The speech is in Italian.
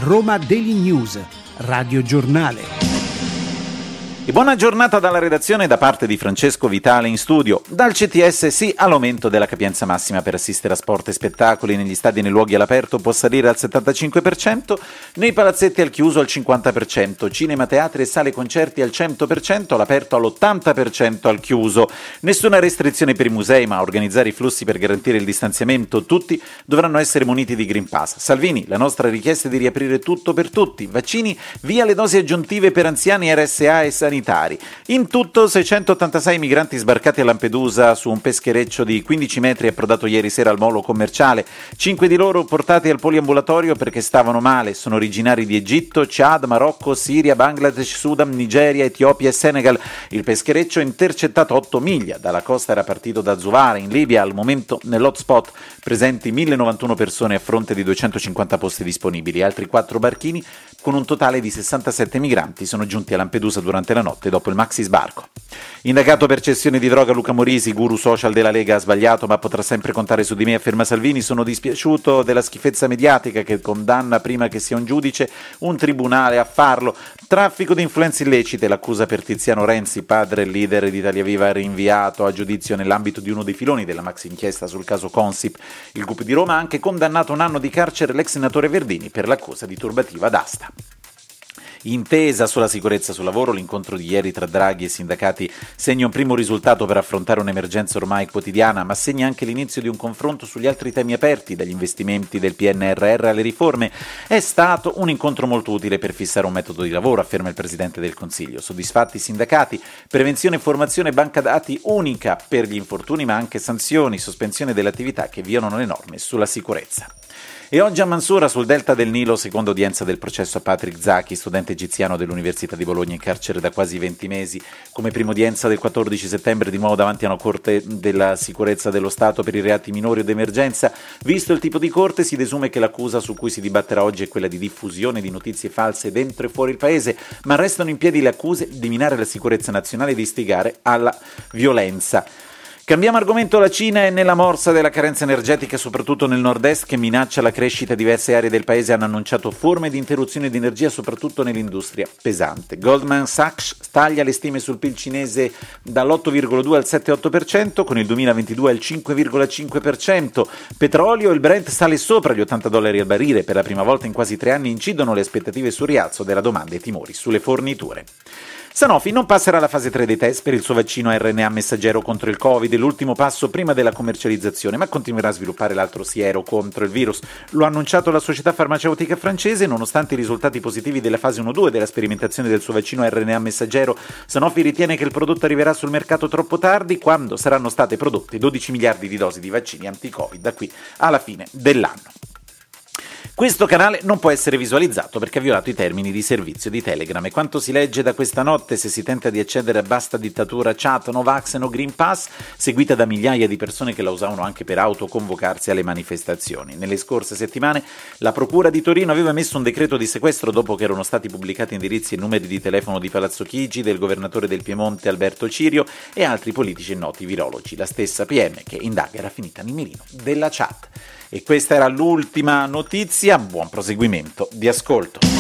Roma Daily News, Radio Giornale. E buona giornata dalla redazione da parte di Francesco Vitale in studio. Dal CTS sì all'aumento della capienza massima per assistere a sport e spettacoli negli stadi e nei luoghi all'aperto può salire al 75%, nei palazzetti al chiuso al 50%, cinema, teatri e sale concerti al 100%, all'aperto all'80% al chiuso. Nessuna restrizione per i musei, ma a organizzare i flussi per garantire il distanziamento tutti dovranno essere muniti di Green Pass. Salvini, la nostra richiesta è di riaprire tutto per tutti. Vaccini, via le dosi aggiuntive per anziani, RSA e sanitari. In tutto 686 migranti sbarcati a Lampedusa su un peschereccio di 15 metri approdato ieri sera al molo commerciale. 5 di loro portati al poliambulatorio perché stavano male. Sono originari di Egitto, Chad, Marocco, Siria, Bangladesh, Sudan, Nigeria, Etiopia e Senegal. Il peschereccio intercettato 8 miglia dalla costa era partito da Zuvara in Libia. Al momento nell'hotspot presenti 1091 persone a fronte di 250 posti disponibili. Altri 4 barchini con un totale di 67 migranti sono giunti a Lampedusa durante la notte dopo il maxi sbarco. Indagato per cessione di droga Luca Morisi, guru social della Lega, ha sbagliato ma potrà sempre contare su di me, afferma Salvini. Sono dispiaciuto della schifezza mediatica che condanna prima che sia un giudice un tribunale a farlo. Traffico di influenze illecite, l'accusa per Tiziano Renzi, padre e leader di Italia Viva, rinviato a giudizio nell'ambito di uno dei filoni della maxi inchiesta sul caso Consip. Il GUP di Roma ha anche condannato un anno di carcere l'ex senatore Verdini per l'accusa di turbativa d'asta. Intesa sulla sicurezza sul lavoro, l'incontro di ieri tra Draghi e sindacati segna un primo risultato per affrontare un'emergenza ormai quotidiana, ma segna anche l'inizio di un confronto sugli altri temi aperti, dagli investimenti del PNRR alle riforme. È stato un incontro molto utile per fissare un metodo di lavoro, afferma il Presidente del Consiglio. Soddisfatti i sindacati, prevenzione e formazione, banca dati unica per gli infortuni, ma anche sanzioni, sospensione delle attività che violano le norme sulla sicurezza. E oggi a Mansoura, sul delta del Nilo, seconda udienza del processo a Patrick Zaki, studente egiziano dell'Università di Bologna in carcere da quasi 20 mesi. Come prima udienza del 14 settembre, di nuovo davanti a una corte della sicurezza dello Stato per i reati minori o d'emergenza. Visto il tipo di corte, si desume che l'accusa su cui si dibatterà oggi è quella di diffusione di notizie false dentro e fuori il paese, ma restano in piedi le accuse di minare la sicurezza nazionale e di istigare alla violenza. Cambiamo argomento. La Cina è nella morsa della carenza energetica, soprattutto nel nord-est, che minaccia la crescita. Diverse aree del paese hanno annunciato forme di interruzione di energia, soprattutto nell'industria pesante. Goldman Sachs taglia le stime sul PIL cinese dall'8,2 al 7,8%, con il 2022 al 5,5%. Petrolio, il Brent sale sopra gli $80 al barile. Per la prima volta in quasi 3 anni incidono le aspettative sul rialzo della domanda e i timori sulle forniture. Sanofi non passerà alla fase 3 dei test per il suo vaccino a RNA messaggero contro il Covid, l'ultimo passo prima della commercializzazione, ma continuerà a sviluppare l'altro siero contro il virus. Lo ha annunciato la società farmaceutica francese. Nonostante i risultati positivi della fase 1-2 della sperimentazione del suo vaccino a RNA messaggero, Sanofi ritiene che il prodotto arriverà sul mercato troppo tardi, quando saranno state prodotte 12 miliardi di dosi di vaccini anti-Covid da qui alla fine dell'anno. Questo canale non può essere visualizzato perché ha violato i termini di servizio di Telegram. E quanto si legge da questa notte, se si tenta di accedere a Basta Dittatura Chat, no Vax e no Green Pass, seguita da migliaia di persone che la usavano anche per autoconvocarsi alle manifestazioni. Nelle scorse settimane la Procura di Torino aveva emesso un decreto di sequestro dopo che erano stati pubblicati indirizzi e numeri di telefono di Palazzo Chigi, del governatore del Piemonte Alberto Cirio e altri politici e noti virologi. La stessa PM che indaga era finita nel mirino della chat. E questa era l'ultima notizia. Buon proseguimento di ascolto.